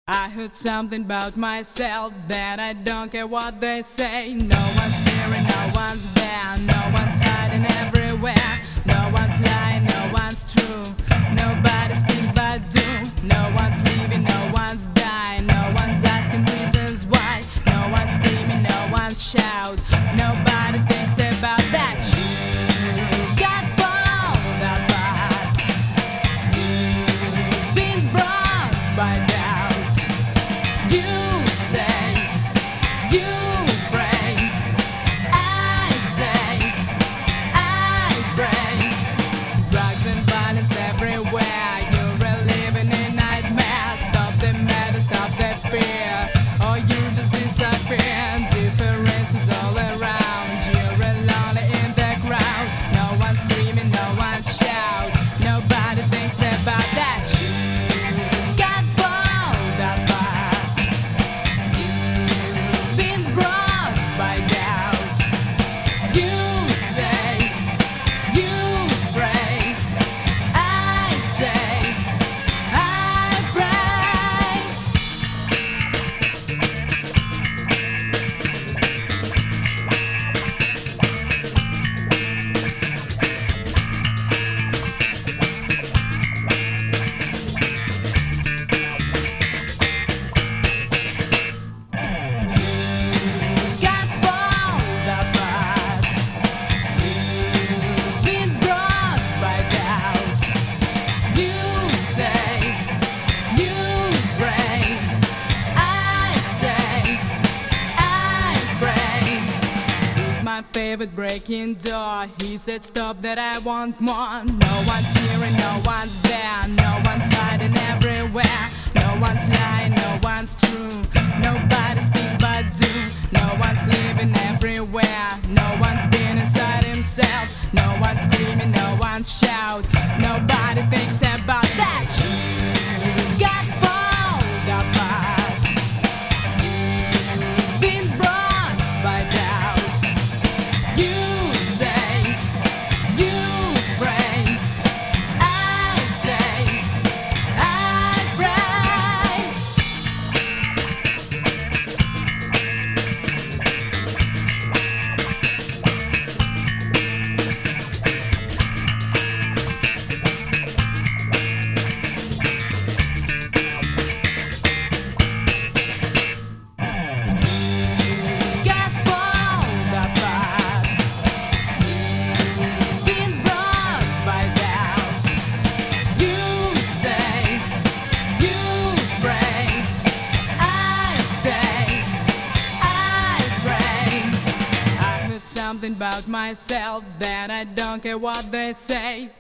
I heard something about myself that I don't care what they say. No one's here and no one's there. No one's hiding everywhere. No one's lying, no one's true. Nobody speaks but do. No one's leaving, no one's dying. No one's asking reasons why. No one's screaming, no one's shout. Nobody thinks about that. You got bold apart. You've been brought by doubt. You say, you pray. I say, I pray. Drugs and violence everywhere. You're living in nightmares. Stop the madness, stop the fear, or you just disappear. Differences all around. You're alone in the crowd. No one's screaming, no one's shout. Nobody thinks about that. You got bold apart. Been brought by doubt. You say, you pray. I say, I pray. Got bold apart. Been brought by doubt. You say, you pray. I say, I pray. He's my favorite breaking door. He said stop, that I want more. No one's here and no one's there. No one's hiding everywhere. No one's lying, no one's true. Nobody speaks but do. No one's living everywhere. No one's been inside himself. No one's screaming, no one's shout. Nobody thinks about that. You got bold apart. Been brought by doubt. You say, you pray. I say, I pray. Got bold apart. Been brought by doubt. You say, you pray. I say, I pray. I heard something about myself that I don't care what they say.